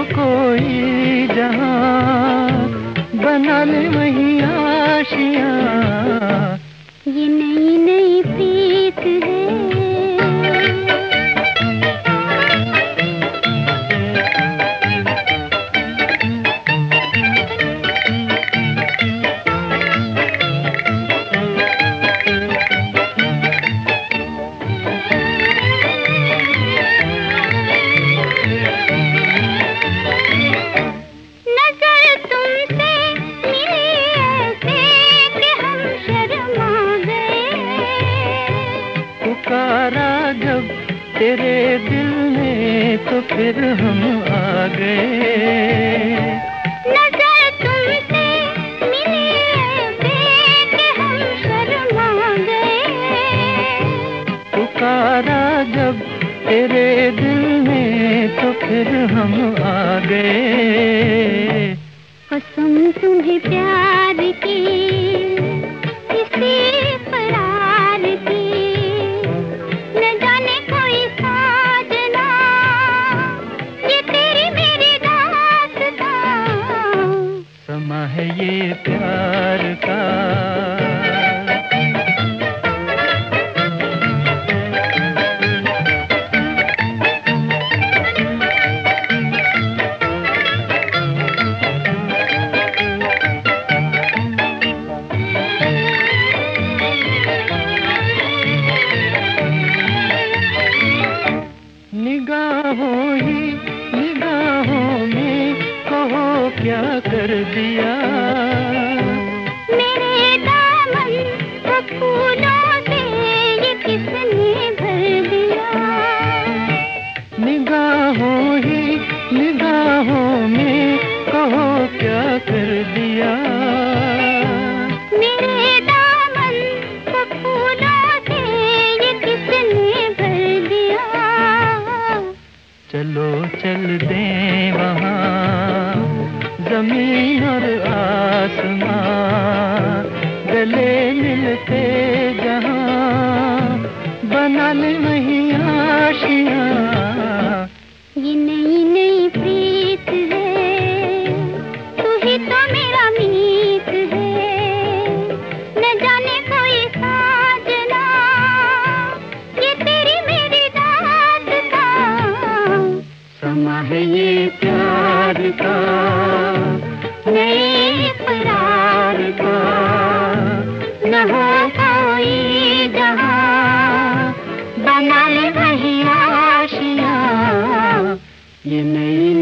कोई जहां, बना ले वहीं आशियां। ये नई नई प्रीत है। पुकारा जब तेरे दिल ने तो फिर हम आ गए। नजर तुमसे मिली ऐसे कि हम शर्मा गए। पुकारा जब तेरे दिल ने तो फिर हम आ गए। कसम तुम्हें प्यार की, इसी करार की, न जाने कोई साजना, ये तेरी मेरी दास्तां। समा है ये प्यार का। निगाहों ही निगाहों में कहो क्या कर दिया। मेरे दामन को फूलों से ये किसने भर दिया। निगाहों ही निगाहों में कहो क्या कर दिया। मेरे दामन को फूलों से ये किसने भर दिया। चलो चल दे वहाँ, जमीन और आसमां गले मिलते जहाँ, बना ले वहीं आशियाँ। ये नई नई प्रीत है, तू ही तो मेरा मीत है। न जाने कोई साजना, ये तेरी मेरी दास्तां। समा है ये प्यार का, नए इकरार का, न हो कोई जहां, बना ले वहीं आशियाँ। ये नई